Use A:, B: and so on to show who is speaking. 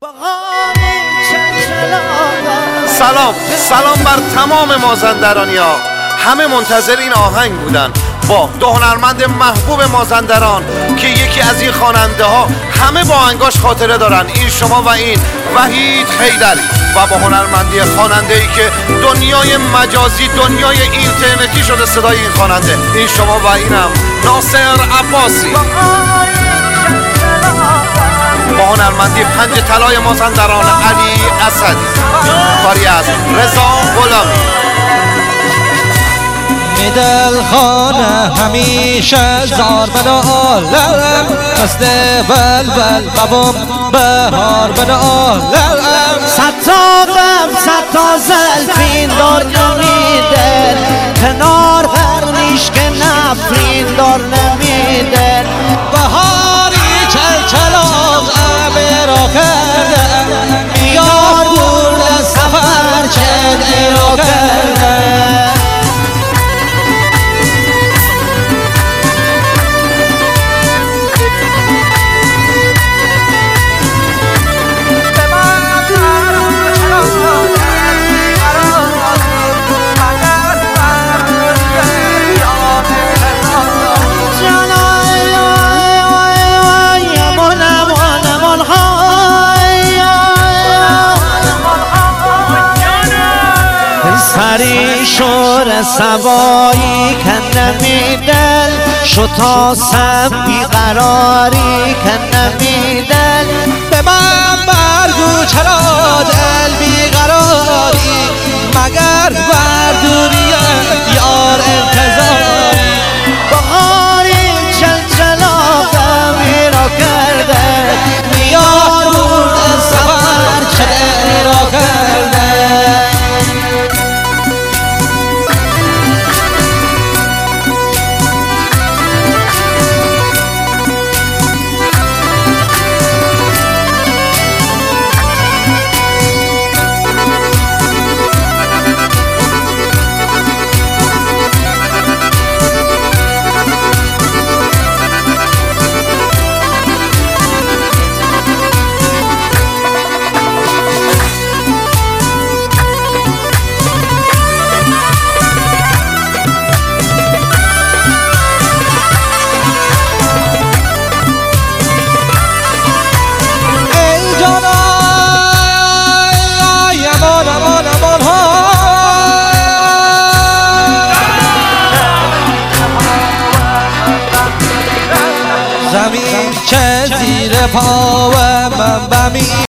A: سلام بر تمام مازندرانی ها. همه منتظر این آهنگ بودن با دو هنرمند محبوب مازندران که یکی از این خواننده ها همه با آهنگاش خاطره دارن. این شما و این وحید حیدری و با هنرمندی خواننده ای که دنیای مجازی دنیای اینترنتی شده صدای این خواننده. این شما و اینم ناصر عباسی با هنرمندی پنج طلای مازندران علی اسدی، کاری از رضا غلامی.
B: دل خانه همیشه زار بن عالم مست بلبل ببم بهار بن عالم
C: صد تا غم صد تا زلفین دار نمیده کنار غرنیش که نفرین دار نمیده
B: بهاری چل چلاغ را کرده یار برده سفر چه را کرده
C: سری شور سبایی که نمیدل شو تا سب بیقراری که نمیدل
B: به من